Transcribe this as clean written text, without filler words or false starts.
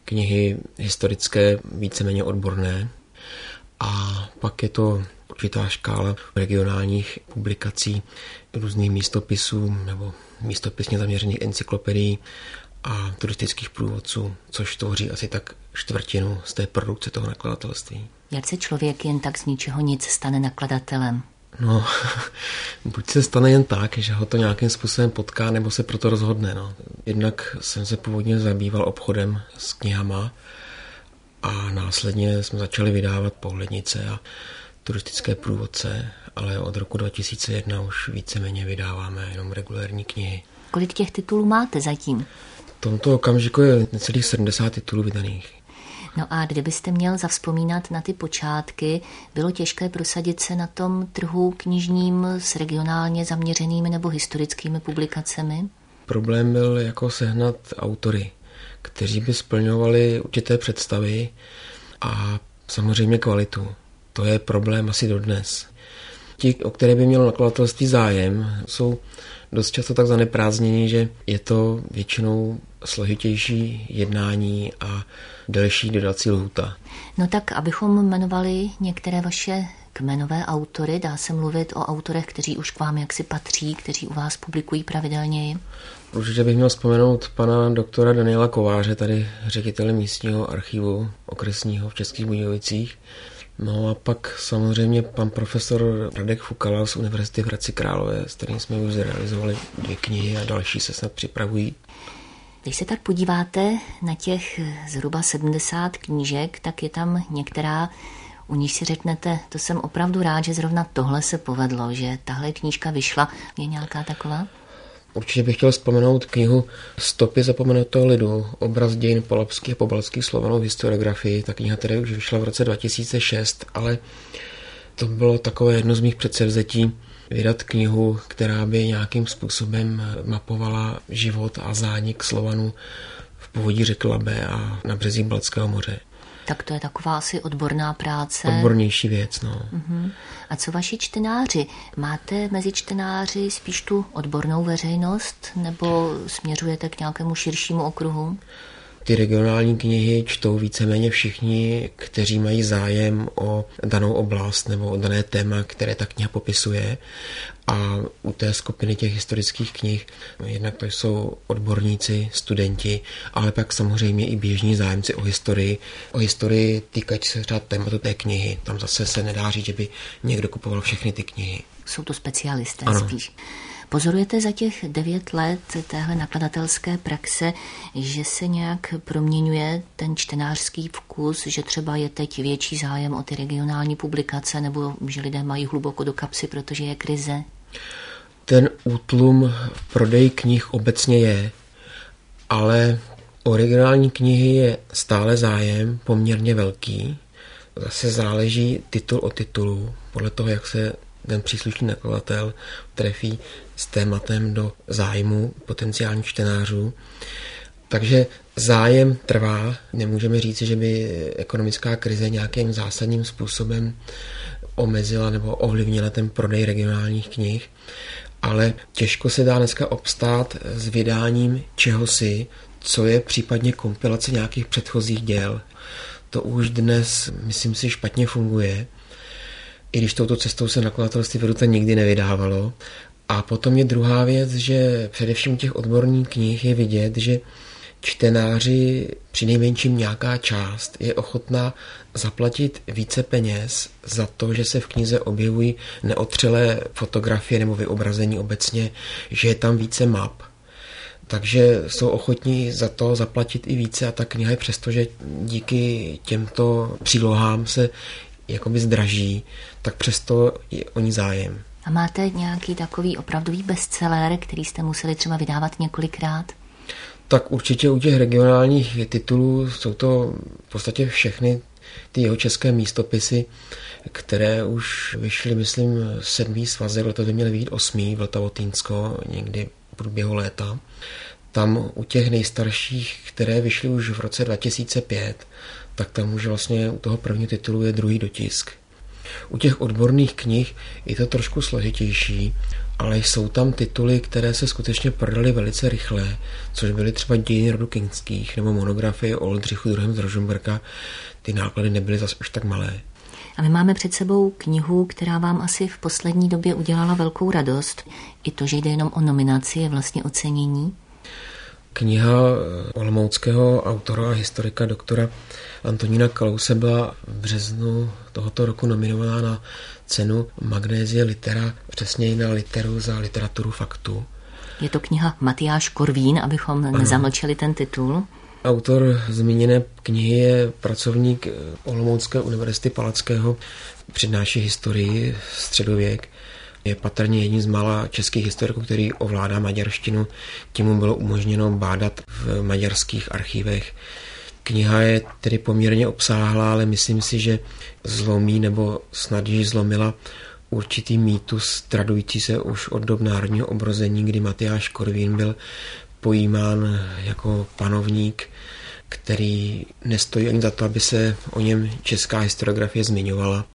knihy historické, víceméně odborné. A pak je to určitá škála regionálních publikací, různých místopisů nebo místopisně zaměřených encyklopedií a turistických průvodců, což tvoří asi tak čtvrtinu z té produkce toho nakladatelství. Jak se člověk jen tak z ničeho nic stane nakladatelem? No, buď se stane jen tak, že ho to nějakým způsobem potká, nebo se proto rozhodne. No. Jednak jsem se původně zabýval obchodem s knihama a následně jsme začali vydávat pohlednice a turistické průvodce, ale od roku 2001 už víceméně vydáváme jenom regulérní knihy. Kolik těch titulů máte zatím? V tomto okamžiku je necelých 70 titulů vydaných. No a kdybyste měl zavzpomínat na ty počátky, bylo těžké prosadit se na tom trhu knižním s regionálně zaměřenými nebo historickými publikacemi? Problém byl jako sehnat autory, kteří by splňovali určité představy a samozřejmě kvalitu. To je problém asi dodnes. Ti, o které by mělo nakladatelství zájem, jsou dost často tak zaneprázdnění, že je to většinou složitější jednání a delší dodací lhůta. No tak, abychom jmenovali některé vaše kmenové autory, dá se mluvit o autorech, kteří už k vám jaksi patří, kteří u vás publikují pravidelněji? Určitě bych měl vzpomenout pana doktora Daniela Kováře, tady ředitele místního archivu okresního v Českých Budějovicích. No a pak samozřejmě pan profesor Radek Fukala z Univerzity v Hradci Králové, s kterým jsme už zrealizovali 2 knihy a další se snad připravují. Když se tak podíváte na těch zhruba 70 knížek, tak je tam některá, u níž si řeknete, to jsem opravdu rád, že zrovna tohle se povedlo, že tahle knížka vyšla. Je nějaká taková? Určitě bych chtěl vzpomenout knihu Stopy zapomenutého lidu, obraz dějin polabských a pobaltských Slovanů v historiografii. Ta kniha tedy už vyšla v roce 2006, ale to bylo takové jedno z mých předsevzetí vydat knihu, která by nějakým způsobem mapovala život a zánik Slovanů v povodí řeky Labe a na březích Baltského moře. Tak to je taková asi odborná práce. Odbornější věc, no. A co vaši čtenáři? Máte mezi čtenáři spíš tu odbornou veřejnost nebo směřujete k nějakému širšímu okruhu? Ty regionální knihy čtou víceméně všichni, kteří mají zájem o danou oblast nebo o dané téma, které ta kniha popisuje. A u té skupiny těch historických knih jednak to jsou odborníci, studenti, ale pak samozřejmě i běžní zájemci o historii týkající se třeba tématu té knihy. Tam zase se nedá říct, že by někdo kupoval všechny ty knihy. Jsou to specialisté ano. Spíš. Pozorujete za těch 9 let téhle nakladatelské praxe, že se nějak proměňuje ten čtenářský vkus, že třeba je teď větší zájem o ty regionální publikace nebo že lidé mají hluboko do kapsy, protože je krize? Ten útlum v prodeji knih obecně je, ale o regionální knihy je stále zájem poměrně velký. Zase záleží titul od titulu, podle toho, jak se ten příslušný nakladatel trefí s tématem do zájmu potenciálních čtenářů. Takže zájem trvá. Nemůžeme říct, že by ekonomická krize nějakým zásadním způsobem omezila nebo ovlivnila ten prodej regionálních knih, ale těžko se dá dneska obstát s vydáním čehosi, co je případně kompilace nějakých předchozích děl. To už dnes, myslím si, špatně funguje. I když touto cestou se nakladatelství Veruta nikdy nevydávalo. A potom je druhá věc, že především u těch odborných knih je vidět, že čtenáři přinejmenším nějaká část je ochotná zaplatit více peněz za to, že se v knize objevují neotřelé fotografie nebo vyobrazení obecně, že je tam více map. Takže jsou ochotní za to zaplatit i více a ta kniha je přesto, že díky těmto přílohám se jakoby zdraží, tak přesto je o ní zájem. A máte nějaký takový opravdový bestseller, který jste museli třeba vydávat několikrát? Tak určitě u těch regionálních titulů jsou to v podstatě všechny ty jeho české místopisy, které už vyšly, myslím, 7. svazek, letos by měly vyjít 8. Vltavotýnsko, někdy v průběhu léta. Tam u těch nejstarších, které vyšly už v roce 2005, tak tam už vlastně u toho prvního titulu je druhý dotisk. U těch odborných knih je to trošku složitější, ale jsou tam tituly, které se skutečně prodaly velice rychle, což byly třeba Dějiny rodu Kinských nebo monografie o Oldřichu II. Z Rožmberka. Ty náklady nebyly zas už tak malé. A my máme před sebou knihu, která vám asi v poslední době udělala velkou radost. I to, že jde jenom o nominaci, je vlastně ocenění. Kniha olomouckého autora a historika doktora Antonína Kalouse byla v březnu tohoto roku nominovaná na cenu Magnésie Litera, přesněji na Literu za literaturu faktu. Je to kniha Matyáš Korvín, abychom nezamlčeli ten titul. Autor zmíněné knihy je pracovník Olomoucké univerzity Palackého, přednáší historii středověk. Je patrně jedním z mála českých historiků, který ovládá maďarštinu. Tím mu bylo umožněno bádat v maďarských archivech. Kniha je tedy poměrně obsáhlá, ale myslím si, že zlomí nebo snad již zlomila určitý mýtus tradující se už od dob národního obrození, kdy Matyáš Korvín byl pojímán jako panovník, který nestojí ani za to, aby se o něm česká historiografie zmiňovala.